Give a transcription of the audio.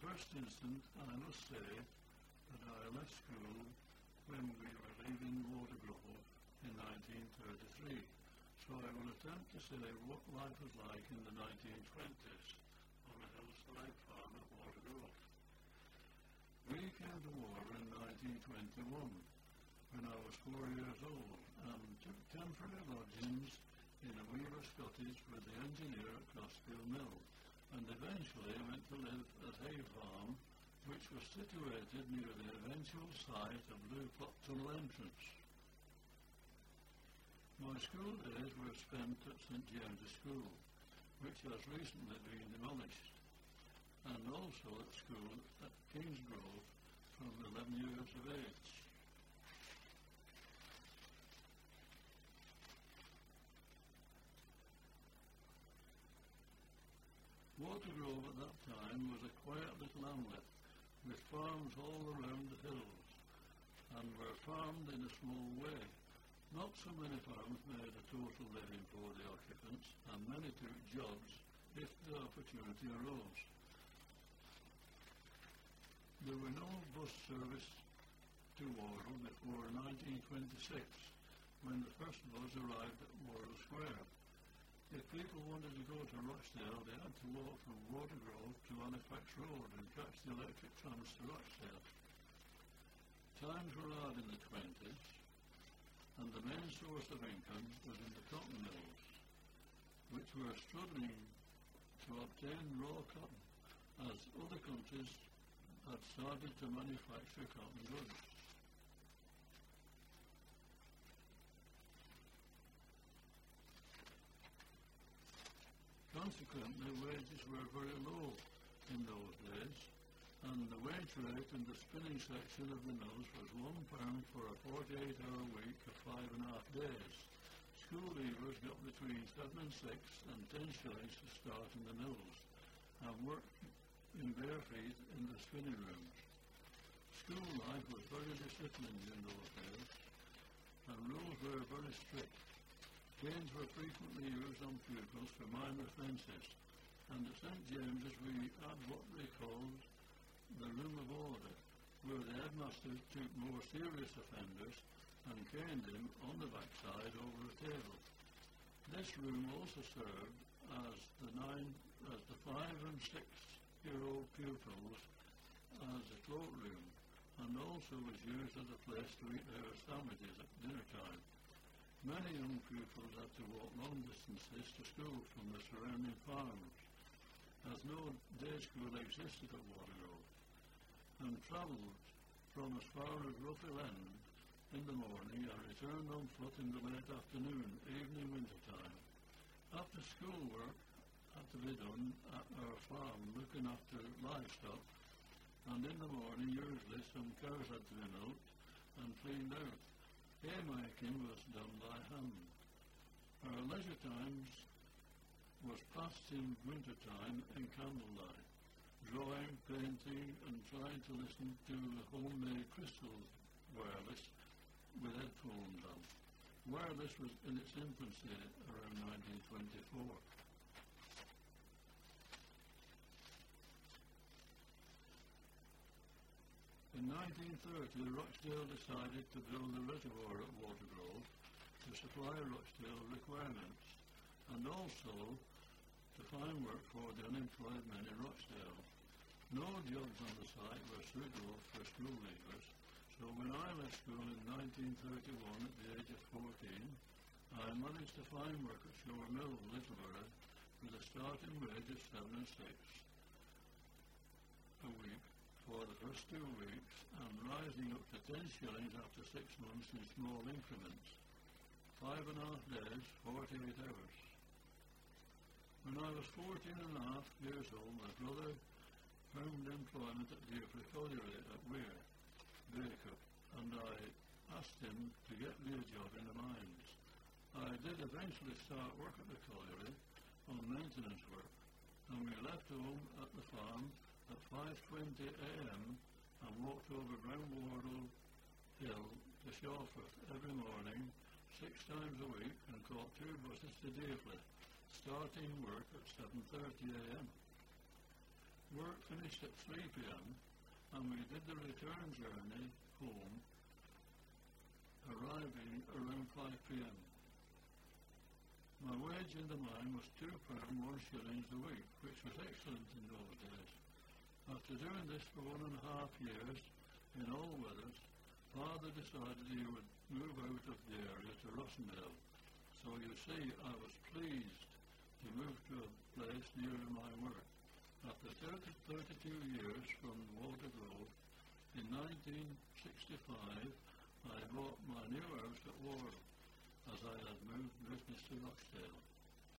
first instance, I must say that I left school when we were leaving Watergrove in 1933, so I will attempt to say what life was like in the 1920s on the hillside farm at Watergrove. We came to water in 1921 when I was 4 years old and took temporary lodgings in a weaver's cottage with the engineer at Crossfield Mill, and eventually went to live at Hay Farm, which was situated near the eventual site of Blue Clock Tunnel entrance. My school days were spent at St James's School, which has recently been demolished, and also at school at Kingsgrove from 11 years of age. Watergrove at that time was a quiet little hamlet with farms all around the hills and were farmed in a small way. Not so many farms made a total living for the occupants, and many took jobs if the opportunity arose. There were no bus service to Worrell before 1926, when the first bus arrived at Worrell Square. If people wanted to go to Rochdale, they had to walk from Watergrove to Halifax Road and catch the electric trams to Rochdale. Times were hard in the 20s, and the main source of income was in the cotton mills, which were struggling to obtain raw cotton, as other countries had started to manufacture cotton goods. Consequently, wages were very low in those days, and the wage rate in the spinning section of the mills was £1 for a 48-hour week of 5.5 days. School leavers got between 7 and 6 and 10 shillings to start in the mills, and worked in bare feet in the spinning rooms. School life was very disciplined in those days, and rules were very strict. Canes were frequently used on pupils for minor offences, and at St James's we had what they called the Room of Order, where the headmaster took more serious offenders and caned him on the backside over a table. This room also served as the 5 and 6-year-old pupils as a cloakroom, and also was used as a place to eat their sandwiches at dinner time. Many young pupils had to walk long distances to school from the surrounding farms, as no day school existed at Watergrove, and travelled from as far as Ruffhill End in the morning and returned on foot in the late afternoon, evening, winter time. After school work had to be done at our farm looking after livestock, and in the morning usually some cows had to be milked and cleaned out. Haymaking was done by hand. Our leisure times was passed in winter time in candlelight, drawing, painting, and trying to listen to the homemade crystal wireless with headphones on. Wireless was in its infancy around 1924. In 1930, Rochdale decided to build a reservoir at Watergrove to supply Rochdale requirements, and also to find work for the unemployed men in Rochdale. No jobs on the site were suitable for school leavers, so when I left school in 1931 at the age of 14, I managed to find work at Shore Mill, Littleborough, with a starting wage of 7 and 6 a week for the first 2 weeks, and rising up to 10 shillings after 6 months in small increments. 5.5 days, 48 hours. When I was 14.5 years old, my brother found employment at Deerfield Colliery at Weir, Bacup, and I asked him to get me a job in the mines. I did eventually start work at the colliery on maintenance work, and we left home at the farm at 5:20 a.m. and walked over Brownwardle Hill to Shawforth every morning 6 times a week and caught 2 buses to Deerfield, starting work at 7:30 a.m. Work finished at 3 p.m. and we did the return journey home, arriving around 5 p.m. My wage in the mine was £2 1 a week, which was excellent in those days. After doing this for 1.5 years, in all weathers, Father decided he would move out of the area to Rossendale. So you see, I was pleased to move to a place nearer my work. After 32 years from Walter Grove, in 1965, I bought my new house at Warren, as I had moved business to Rochdale.